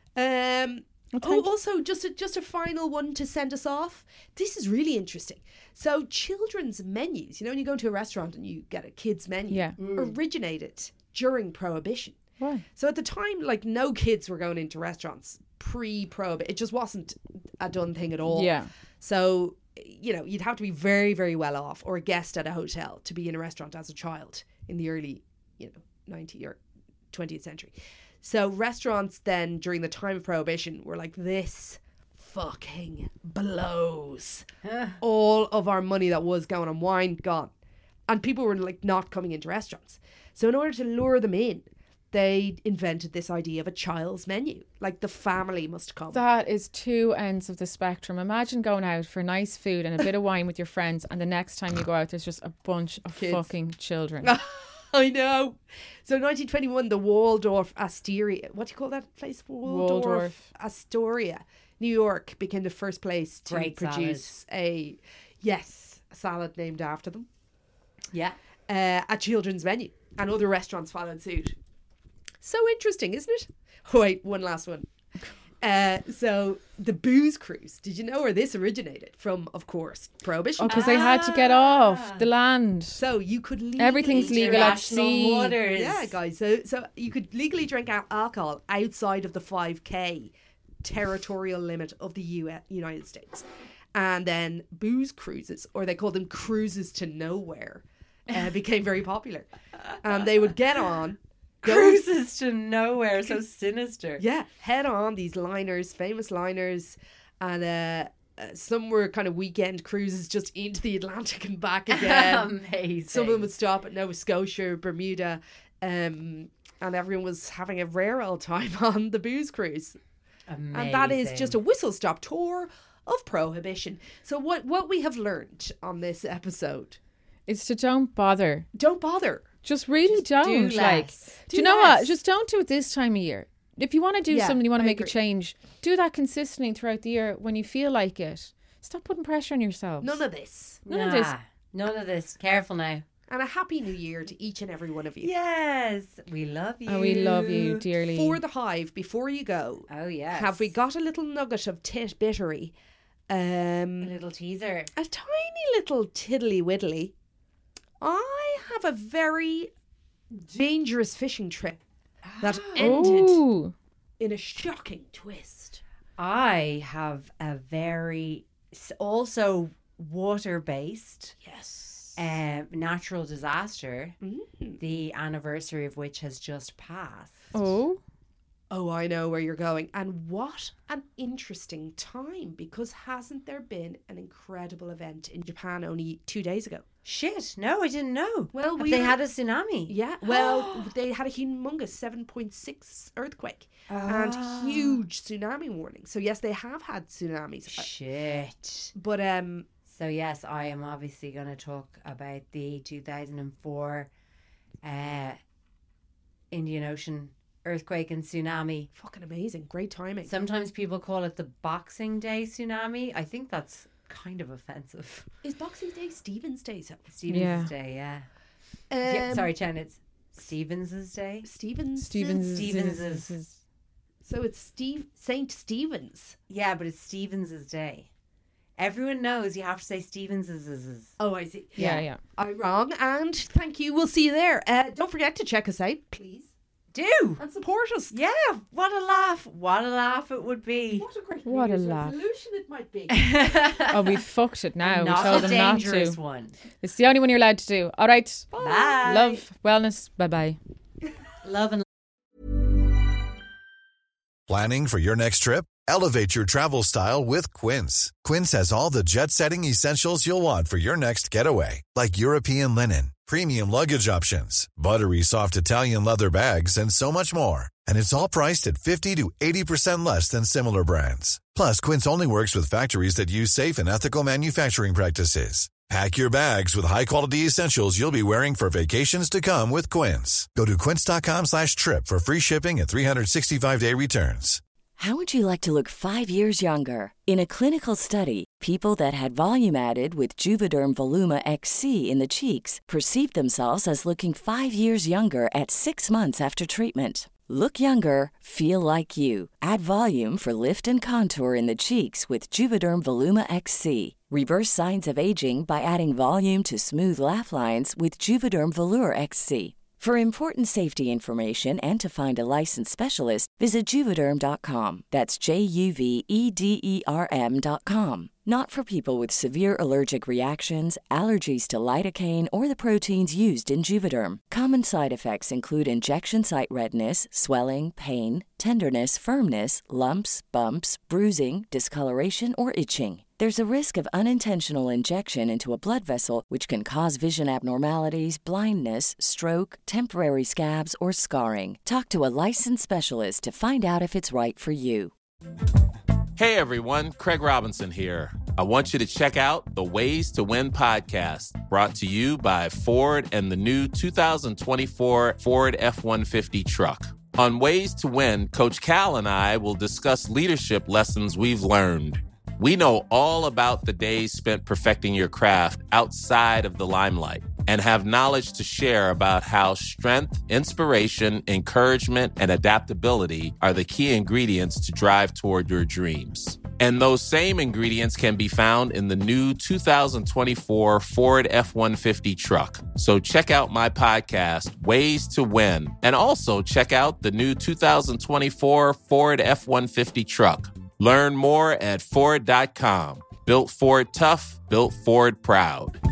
Also, just a final one to send us off. This is really interesting. So, children's menus, you know, when you go into a restaurant and you get a kid's menu, originated during Prohibition. Why? So at the time, like, no kids were going into restaurants pre-Prohibition. It just wasn't a done thing at all. Yeah. So, you know, you'd have to be very, very well off or a guest at a hotel to be in a restaurant as a child in the early, 19th or 20th century. So restaurants then during the time of Prohibition were like, this fucking blows. All of our money that was going on wine, gone. And people were like not coming into restaurants. So in order to lure them in, they invented this idea of a child's menu. Like the family must come. That is two ends of the spectrum. Imagine going out for nice food and a bit of wine with your friends, and the next time you go out, there's just a bunch of Kids. fucking children. I know. So in 1921, the Waldorf Astoria, what do you call that place? Waldorf. Astoria, New York, became the first place to Great produce a salad named after them. Yeah. A children's menu, and other restaurants followed suit. So interesting, isn't it? Oh, wait, one last one. So the booze cruise. Did you know where this originated from? Of course, Prohibition. Because they had to get off the land. So you could legally Everything's legal at sea. Waters. Yeah, guys. So you could legally drink alcohol outside of the 5K territorial limit of the United States. And then booze cruises, or they called them cruises to nowhere, became very popular. And they would get on. Cruises to nowhere, so sinister. Yeah, head on these liners, famous liners. And some were kind of weekend cruises just into the Atlantic and back again. Amazing. Some of them would stop at Nova Scotia, Bermuda. And everyone was having a rare old time on the booze cruise. Amazing. And that is just a whistle-stop tour of Prohibition. So what we have learned on this episode, It's to don't bother. don't bother. Just really don't. do Like, less. do you know what? Just don't do it this time of year. If you want to do Yeah, something, you want to I make a agree. change, do that consistently throughout the year when you feel like it. Stop putting pressure on yourselves. None of this. None of this. None of this. Careful now. And a happy new year to each and every one of you. Yes, we love you. And we love you dearly. For the Hive, before you go, Oh yes. have we got a little nugget of bittery? a little teaser? A tiny little tiddly widdly. I have a very dangerous fishing trip that ended Ooh. in a shocking twist. I have a very also water-based Yes. natural disaster, the anniversary of which has just passed. Oh. Oh, I know where you're going. And what an interesting time, because hasn't there been an incredible event in Japan only 2 days ago? Shit, no, I didn't know. Well, Have we they were- had a tsunami? Yeah, well, they had a humongous 7.6 earthquake and huge tsunami warning. So yes, they have had tsunamis. Shit. But So yes, I am obviously going to talk about the 2004 Indian Ocean earthquake and tsunami. fucking amazing, great timing. Sometimes people call it the Boxing Day tsunami. I think that's kind of offensive. Is Boxing Day Stephen's Day? So Stevens' Yeah. Day, yeah. Yeah, sorry, Chen, it's Stevens' Day. Stephen's. Stevens's. So it's Saint Stephen's. Yeah, but it's Stevens' Day. Everyone knows you have to say Stevens'. Oh, I see. Yeah. I'm wrong, and thank you. We'll see you there. Don't forget to check us out, please, Do! and support us. Yeah, what a laugh. What a laugh it would be. What a great What a New Year's laugh. resolution it might be. Oh, we fucked it now. Not we told a them not dangerous to. one. It's the only one you're allowed to do. All right. Bye. Love, wellness. Bye-bye. Love and Planning for your next trip? Elevate your travel style with Quince. Quince has all the jet-setting essentials you'll want for your next getaway, like European linen, premium luggage options, buttery soft Italian leather bags, and so much more. And it's all priced at 50 to 80% less than similar brands. Plus, Quince only works with factories that use safe and ethical manufacturing practices. Pack your bags with high-quality essentials you'll be wearing for vacations to come with Quince. Go to quince.com/trip for free shipping and 365-day returns. How would you like to look 5 years younger? In a clinical study, people that had volume added with Juvederm Voluma XC in the cheeks perceived themselves as looking 5 years younger at 6 months after treatment. Look younger, feel like you. Add volume for lift and contour in the cheeks with Juvederm Voluma XC. Reverse signs of aging by adding volume to smooth laugh lines with Juvederm Volure XC. For important safety information and to find a licensed specialist, visit Juvederm.com. That's JUVEDERM.com. Not for people with severe allergic reactions, allergies to lidocaine, or the proteins used in Juvederm. Common side effects include injection site redness, swelling, pain, tenderness, firmness, lumps, bumps, bruising, discoloration, or itching. There's a risk of unintentional injection into a blood vessel, which can cause vision abnormalities, blindness, stroke, temporary scabs, or scarring. Talk to a licensed specialist to find out if it's right for you. Hey everyone, Craig Robinson here. I want you to check out the Ways to Win podcast, brought to you by Ford and the new 2024 Ford F-150 truck. On Ways to Win, Coach Cal and I will discuss leadership lessons we've learned. We know all about the days spent perfecting your craft outside of the limelight. and have knowledge to share about how strength, inspiration, encouragement, and adaptability are the key ingredients to drive toward your dreams. And those same ingredients can be found in the new 2024 Ford F-150 truck. So check out my podcast, Ways to Win, and also check out the new 2024 Ford F-150 truck. Learn more at Ford.com. Built Ford tough, built Ford proud.